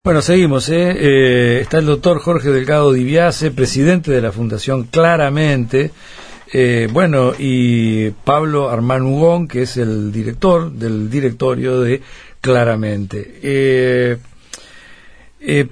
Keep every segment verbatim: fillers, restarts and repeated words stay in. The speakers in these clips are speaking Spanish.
Bueno, seguimos, ¿eh? Eh, está el doctor Jorge Delgado Dibiase, presidente de la Fundación Claramente, eh, bueno, y Pablo Armán Ugón, que es el director del directorio de Claramente. Eh, eh,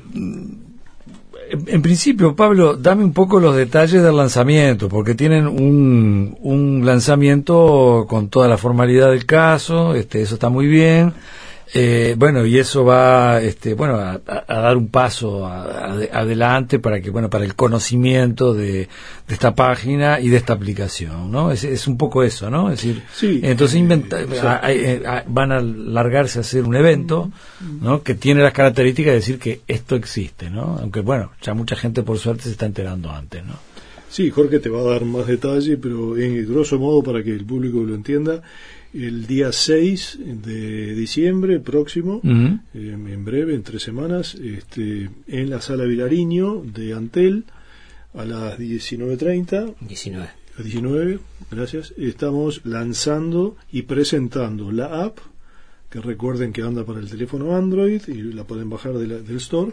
en principio, Pablo, dame un poco los detalles del lanzamiento, porque tienen un, un lanzamiento con toda la formalidad del caso, este, eso está muy bien. Eh, bueno, y eso va, este, bueno, a, a dar un paso a, a, adelante para que, bueno, para el conocimiento de, de esta página y de esta aplicación, ¿no? Es, es un poco eso, ¿no? Es decir, sí, entonces inventa, eh, a, a, a, van a largarse a hacer un evento, ¿no? Que tiene las características de decir que esto existe, ¿no? Aunque, bueno, ya mucha gente por suerte se está enterando antes, ¿no? Sí, Jorge te va a dar más detalle, pero en grosso modo, para que el público lo entienda, el día seis de diciembre próximo, uh-huh. eh, en breve, en tres semanas, este, en la Sala Vilariño de Antel, a las diecinueve treinta. diecinueve. A diecinueve, gracias. Estamos lanzando y presentando la app, que recuerden que anda para el teléfono Android y la pueden bajar de la, del store,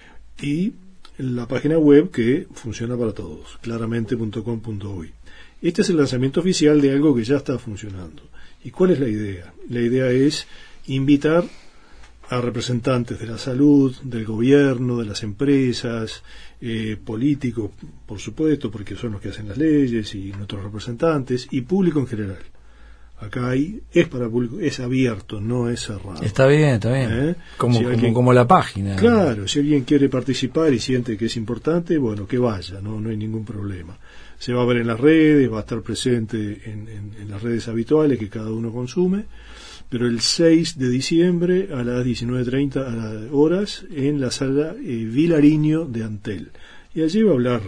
y la página web que funciona para todos, claramente punto com punto uy. Este es el lanzamiento oficial de algo que ya está funcionando. ¿Y cuál es la idea? La idea es invitar a representantes de la salud, del gobierno, de las empresas, eh, políticos, por supuesto, porque son los que hacen las leyes, y nuestros representantes, y público en general. Acá hay, es para público, es abierto, no es cerrado. Está bien, está bien. ¿Eh? Como, si alguien, como, como la página. Claro, si alguien quiere participar y siente que es importante, bueno, que vaya, no, no hay ningún problema. Se va a ver en las redes, va a estar presente en, en, en las redes habituales que cada uno consume, pero el seis de diciembre a las diecinueve treinta horas en la sala eh, Vilariño de Antel. Y allí va a hablar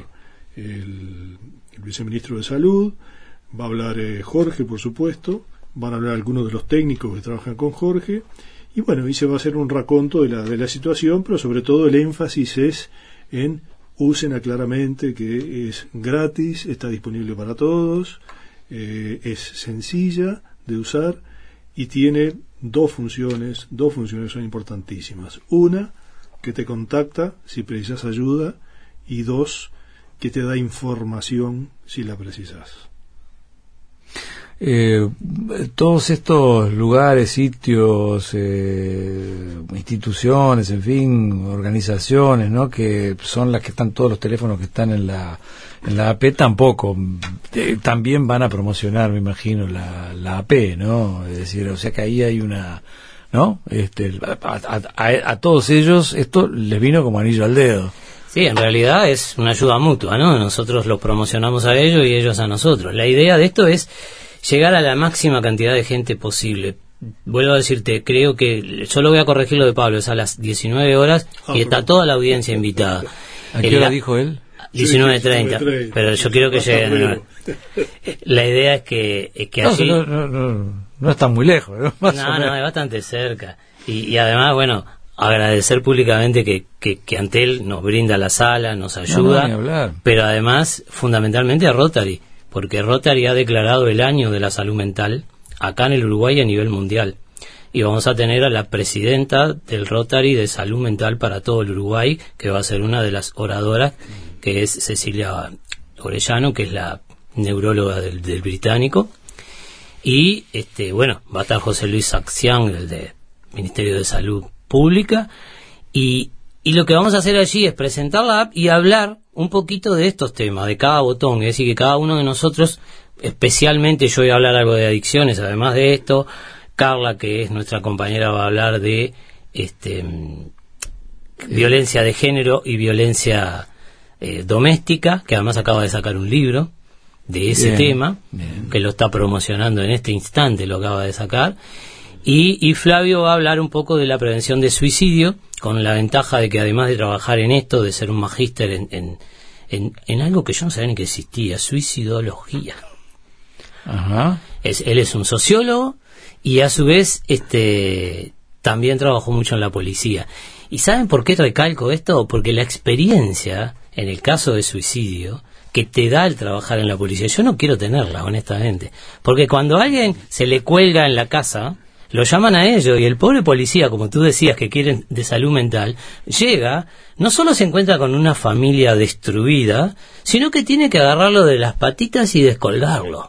el, el viceministro de Salud, va a hablar eh, Jorge, por supuesto, van a hablar algunos de los técnicos que trabajan con Jorge, y bueno, y se va a hacer un raconto de la, de la situación, pero sobre todo el énfasis es en usen Claramente, que es gratis, está disponible para todos, eh, es sencilla de usar y tiene dos funciones, dos funciones son importantísimas. Una, que te contacta si precisas ayuda, y dos, que te da información si la precisas. Eh, todos estos lugares, sitios, eh, instituciones, en fin, organizaciones, ¿no? Que son las que están, todos los teléfonos que están en la en la A P, tampoco eh, también van a promocionar, me imagino, la, la A P, ¿no? Es decir, o sea que ahí hay una, ¿no? Este, a, a, a, a todos ellos esto les vino como anillo al dedo. Sí, en realidad es una ayuda mutua, ¿no? Nosotros los promocionamos a ellos y ellos a nosotros. La idea de esto es llegar a la máxima cantidad de gente posible. Vuelvo a decirte, creo que solo voy a corregir lo de Pablo, es a las diecinueve horas y está toda la audiencia invitada. ¿A qué hora dijo él? diecinueve treinta, pero yo quiero que lleguen. La idea es que, es que no, allí... No, no, no, no está muy lejos, ¿no? Más no, no, es bastante cerca. Y, y además, bueno, agradecer públicamente que, que, que Antel nos brinda la sala, nos ayuda, no, no, pero además, fundamentalmente a Rotary, porque Rotary ha declarado el año de la salud mental acá en el Uruguay a nivel mundial. Y vamos a tener a la presidenta del Rotary de salud mental para todo el Uruguay, que va a ser una de las oradoras, que es Cecilia Orellano, que es la neuróloga del, del británico. Y, este bueno, va a estar José Luis Saxián, el del Ministerio de Salud Pública. Y, y lo que vamos a hacer allí es presentar la app y hablar un poquito de estos temas, de cada botón, es decir, que cada uno de nosotros, especialmente yo voy a hablar algo de adicciones, además de esto, Carla, que es nuestra compañera, va a hablar de este violencia de género y violencia eh, doméstica, que además acaba de sacar un libro de ese bien, tema, bien. Que lo está promocionando en este instante, lo acaba de sacar, y, y Flavio va a hablar un poco de la prevención de suicidio, con la ventaja de que además de trabajar en esto, de ser un magíster en, en, en, en algo que yo no sabía ni que existía, suicidología. Ajá. Es, él es un sociólogo y a su vez este también trabajó mucho en la policía. ¿Y saben por qué recalco esto? Porque la experiencia, en el caso de suicidio, que te da el trabajar en la policía, yo no quiero tenerla, honestamente. Porque cuando a alguien se le cuelga en la casa, lo llaman a ellos y el pobre policía, como tú decías, que quieren de salud mental, llega, no solo se encuentra con una familia destruida, sino que tiene que agarrarlo de las patitas y descolgarlo.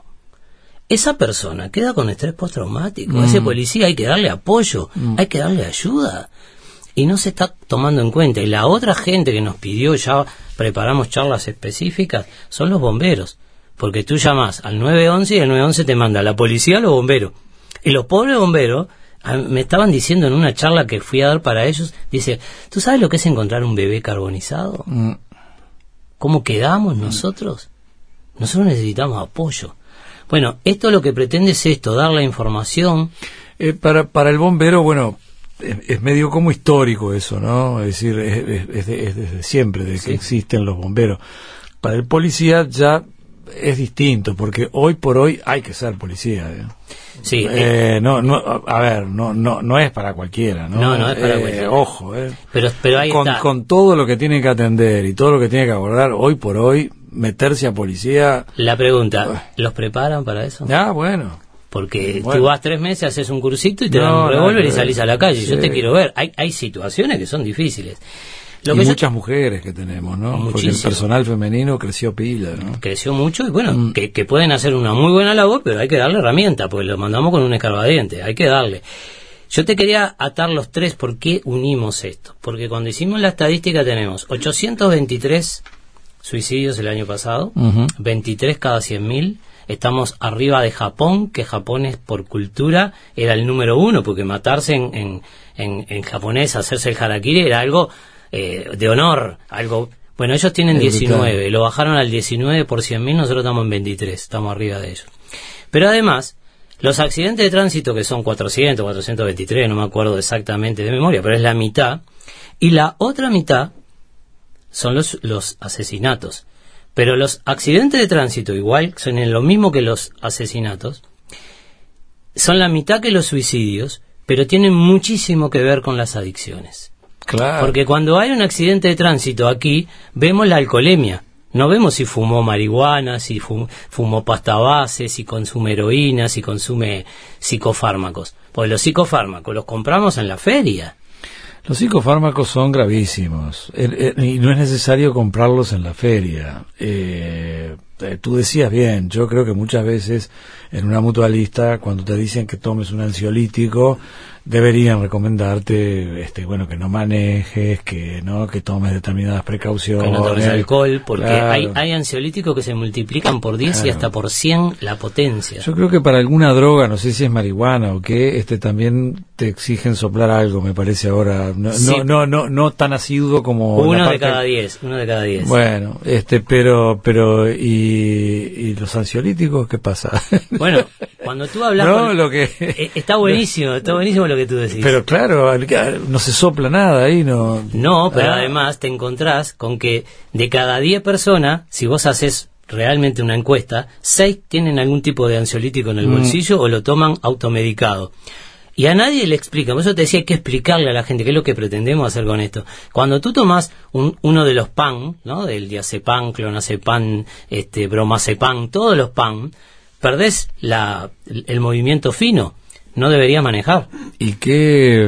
Esa persona queda con estrés postraumático. Mm. A ese policía hay que darle apoyo, mm. hay que darle ayuda. Y no se está tomando en cuenta. Y la otra gente que nos pidió, ya preparamos charlas específicas, son los bomberos. Porque tú llamas al nueve once y el nueve once te manda a la policía o los bomberos. Y los pobres bomberos, me estaban diciendo en una charla que fui a dar para ellos, dice, ¿tú sabes lo que es encontrar un bebé carbonizado? Mm. ¿Cómo quedamos nosotros? Nosotros necesitamos apoyo. Bueno, esto lo que pretende es esto, dar la información. Eh, para, para el bombero, bueno, es, es medio como histórico eso, ¿no? Es decir, es, es, es, de, es desde siempre, desde sí. que existen los bomberos. Para el policía ya es distinto, porque hoy por hoy hay que ser policía. ¿eh? Sí. Eh, no, no, a ver, no, no, no es para cualquiera, ¿no? No, no es para eh, cualquiera. Ojo, ¿eh? Pero, pero ahí con, está. Con todo lo que tiene que atender y todo lo que tiene que abordar, hoy por hoy, meterse a policía... La pregunta, ¿los preparan para eso? Ah, bueno. Porque bueno. tú vas tres meses, haces un cursito y te no, dan un revólver no, y salís a la calle. Sí. Yo te quiero ver. Hay, hay situaciones que son difíciles. Lo y que muchas yo... mujeres que tenemos, ¿no? Muchísimo. Porque el personal femenino creció pila, ¿no? Creció mucho y bueno, mm. que, que pueden hacer una muy buena labor, pero hay que darle herramienta, porque lo mandamos con un escarbadiente, hay que darle. Yo te quería atar los tres, ¿por qué unimos esto? Porque cuando hicimos la estadística tenemos ochocientos veintitrés suicidios el año pasado, uh-huh. veintitrés cada cien mil, estamos arriba de Japón, que Japón es por cultura, era el número uno, porque matarse en, en, en, en japonés, hacerse el harakiri, era algo eh, de honor, algo... Bueno, ellos tienen diecinueve, lo bajaron al diecinueve por cien mil, nosotros estamos en veintitrés, estamos arriba de ellos. Pero además, los accidentes de tránsito, que son cuatrocientos, cuatrocientos veintitrés, no me acuerdo exactamente de memoria, pero es la mitad, y la otra mitad son los, los asesinatos. Pero los accidentes de tránsito, igual, son en lo mismo que los asesinatos, son la mitad que los suicidios, pero tienen muchísimo que ver con las adicciones. Claro. Porque cuando hay un accidente de tránsito aquí, vemos la alcoholemia. No vemos si fumó marihuana, si fumó, fumó pasta base, si consume heroína, si consume psicofármacos. Porque los psicofármacos los compramos en la feria. Los psicofármacos son gravísimos eh, eh, y no es necesario comprarlos en la feria. Eh, eh, tú decías bien, yo creo que muchas veces en una mutualista, cuando te dicen que tomes un ansiolítico, deberían recomendarte, este, bueno, que no manejes, que no, que tomes determinadas precauciones, que no tomes alcohol, porque claro. hay, hay ansiolíticos que se multiplican por diez claro. y hasta por cien la potencia. Yo creo que para alguna droga, no sé si es marihuana o qué, este, también te exigen soplar algo, me parece ahora, no, sí. no, no, no, no tan asiduo como uno la de cada diez, uno de cada diez. Bueno, este, pero, pero y, y los ansiolíticos, ¿qué pasa? Bueno, cuando tú hablas, no, con, lo que eh, está buenísimo, está buenísimo lo que tú decís. Pero claro, no se sopla nada ahí, no. No, pero ah. además te encontrás con que de cada diez personas, si vos haces realmente una encuesta, seis tienen algún tipo de ansiolítico en el mm. bolsillo o lo toman automedicado. Y a nadie le explica, por eso te decía, hay que explicarle a la gente qué es lo que pretendemos hacer con esto. Cuando tú tomas un, uno de los P A N, ¿no? Del diazepam, clonazepam, este, bromazepam, todos los P A N, perdés la, el movimiento fino, no deberías manejar. ¿Y qué,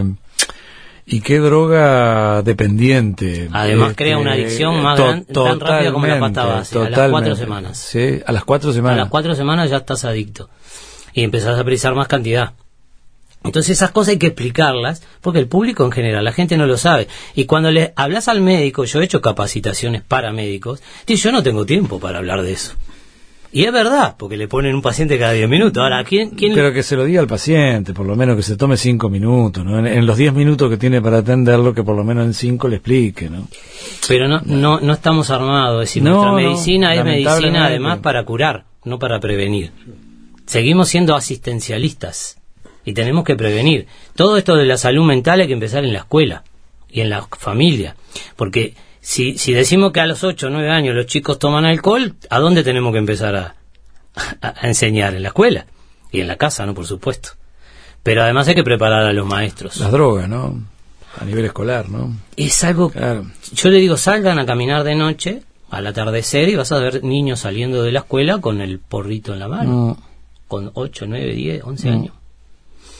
y qué droga dependiente? Además este, crea una adicción más to- gran, tan rápida como la pasta base, a las cuatro semanas. Sí, a las cuatro semanas. A las cuatro semanas ya estás adicto y empezás a precisar más cantidad. Entonces esas cosas hay que explicarlas, porque el público en general, la gente no lo sabe. Y cuando le hablas al médico, yo he hecho capacitaciones para médicos, y yo no tengo tiempo para hablar de eso. Y es verdad, porque le ponen un paciente cada diez minutos. Ahora, ¿quién, quién... Pero que se lo diga al paciente, por lo menos que se tome cinco minutos, ¿no? En, en los diez minutos que tiene para atenderlo, que por lo menos en cinco le explique, ¿no? Pero no, no, no estamos armados. Es decir, no, nuestra no, medicina es medicina además para curar, no para prevenir. Seguimos siendo asistencialistas. Y tenemos que prevenir. Todo esto de la salud mental hay que empezar en la escuela y en la familia. Porque si, si decimos que a los ocho o nueve años los chicos toman alcohol, ¿a dónde tenemos que empezar a, a, a enseñar? En la escuela. Y en la casa, ¿no? Por supuesto. Pero además hay que preparar a los maestros. Las drogas, ¿no? A nivel escolar, ¿no? Es algo... Claro. Yo le digo, salgan a caminar de noche, al atardecer, y vas a ver niños saliendo de la escuela con el porrito en la mano. No. Con ocho, nueve, diez, once no. años.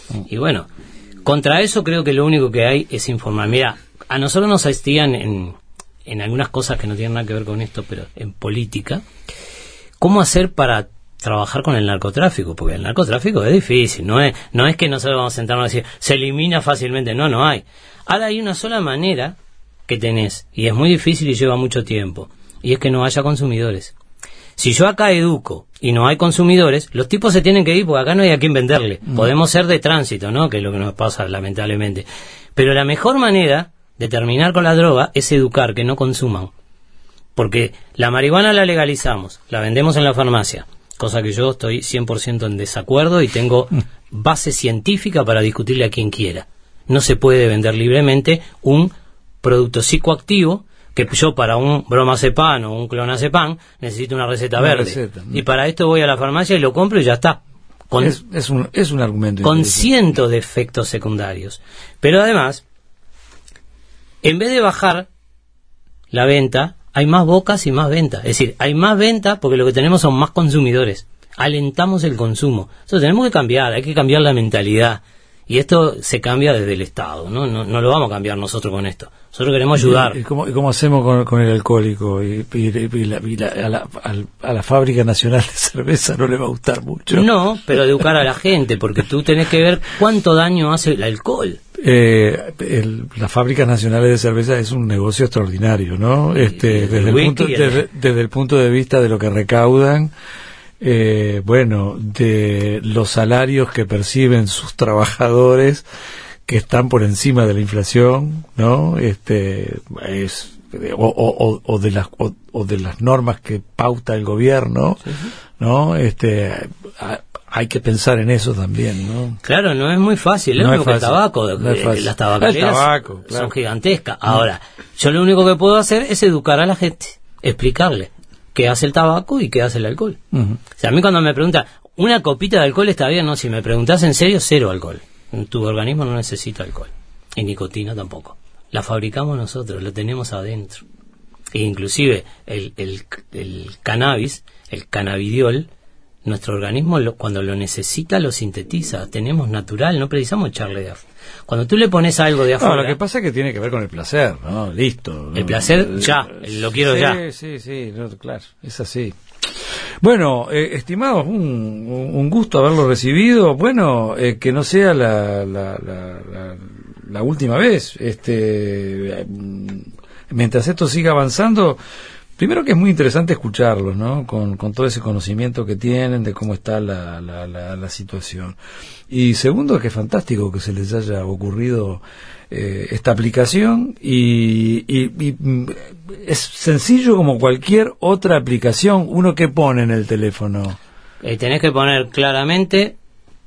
Y bueno, contra eso creo que lo único que hay es informar. Mira, a nosotros nos asistían en, en algunas cosas que no tienen nada que ver con esto, pero en política, cómo hacer para trabajar con el narcotráfico, porque el narcotráfico es difícil, no es no es que nosotros vamos a sentarnos a decir, se elimina fácilmente, no, no hay. Ahora hay una sola manera que tenés, y es muy difícil y lleva mucho tiempo, y es que no haya consumidores. Si yo acá educo y no hay consumidores, los tipos se tienen que ir porque acá no hay a quién venderle. Mm. Podemos ser de tránsito, ¿no? Que es lo que nos pasa lamentablemente. Pero la mejor manera de terminar con la droga es educar, que no consuman. Porque la marihuana la legalizamos, la vendemos en la farmacia, cosa que yo estoy cien por ciento en desacuerdo y tengo base científica para discutirle a quien quiera. No se puede vender libremente un producto psicoactivo que yo para un bromazepam o un clonazepam necesito una receta una verde. Receta, ¿no? Y para esto voy a la farmacia y lo compro y ya está. Con, es, es, un, es un argumento. Con cientos de efectos secundarios. Pero además, en vez de bajar la venta, hay más bocas y más ventas. Es decir, hay más venta porque lo que tenemos son más consumidores. Alentamos el consumo. Eso tenemos que cambiar, hay que cambiar la mentalidad. Y esto se cambia desde el Estado, ¿no? No, no lo vamos a cambiar nosotros con esto. Nosotros queremos ayudar. ¿Y cómo, y cómo hacemos con, con el alcohólico? Y, y, y, la, y la, a, la, a la Fábrica Nacional de Cerveza no le va a gustar mucho. No, pero educar a la gente, porque tú tenés que ver cuánto daño hace el alcohol. Eh, el, la Fábrica Nacional de Cerveza es un negocio extraordinario, ¿no? Este, desde, el punto, desde, desde el punto de vista de lo que recaudan, eh, bueno, de los salarios que perciben sus trabajadores, que están por encima de la inflación, ¿no? Este, es, o, o, o de las, o, o de las normas que pauta el gobierno, sí, sí. ¿no? Este, a, hay que pensar en eso también, ¿no? Claro, no es muy fácil, es no lo que el tabaco, no es fácil. Las tabacaleras tabaco, claro. son gigantescas. Ahora, yo lo único que puedo hacer es educar a la gente, explicarle qué hace el tabaco y qué hace el alcohol. Uh-huh. O sea, a mí cuando me preguntan, ¿una copita de alcohol está bien? No, si me preguntas en serio, cero alcohol. Tu organismo no necesita alcohol, y nicotina tampoco. La fabricamos nosotros, lo tenemos adentro. E inclusive el, el, el cannabis, el cannabidiol, nuestro organismo lo, cuando lo necesita lo sintetiza, tenemos natural, no precisamos echarle de afuera. Cuando tú le pones algo de afuera... No, lo que pasa es que tiene que ver con el placer, ¿no? Listo. El ¿no? placer ya, lo quiero sí, ya. Sí, sí, no, claro, es así. Bueno, eh, estimados, un, un gusto haberlo recibido. Bueno, eh, que no sea la, la, la, la, la última vez. Este, mientras esto siga avanzando... Primero que es muy interesante escucharlos, ¿no? Con, con todo ese conocimiento que tienen de cómo está la, la, la, la situación. Y segundo, que es fantástico que se les haya ocurrido eh, esta aplicación y, y, y es sencillo como cualquier otra aplicación. ¿Uno qué pone en el teléfono? Eh, tenés que poner claramente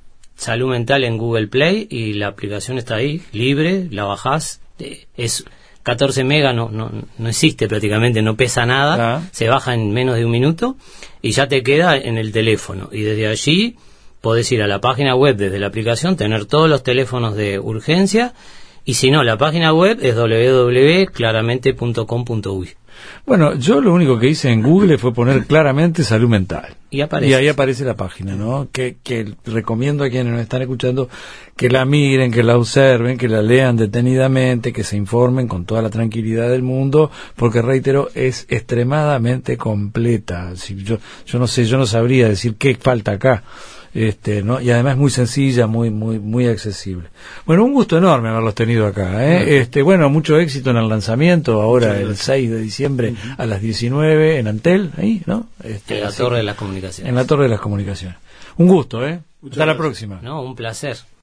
Salud Mental en Google Play y la aplicación está ahí, libre, la bajás, eh, es... catorce megas no, no, no existe prácticamente, no pesa nada, ah. se baja en menos de un minuto y ya te queda en el teléfono. Y desde allí podés ir a la página web desde la aplicación, tener todos los teléfonos de urgencia, y si no, la página web es doble u doble u doble u punto claramente punto com punto u y. Bueno, yo lo único que hice en Google fue poner claramente salud mental. Y aparece. Y ahí aparece la página, ¿no? Que, que recomiendo a quienes nos están escuchando que la miren, que la observen, que la lean detenidamente, que se informen con toda la tranquilidad del mundo, porque reitero, es extremadamente completa. Si yo, yo no sé, yo no sabría decir qué falta acá. Este, ¿no? Y además muy sencilla, muy muy muy accesible. Bueno, un gusto enorme haberlos tenido acá, ¿eh? Uh-huh. Este, bueno, mucho éxito en el lanzamiento ahora sí, el seis de diciembre uh-huh. a las diecinueve en Antel, ahí, ¿no? Este, en la así, Torre de las Comunicaciones. En la Torre de las Comunicaciones. Un gusto, ¿eh? Muchas Hasta gracias. La próxima. No, un placer.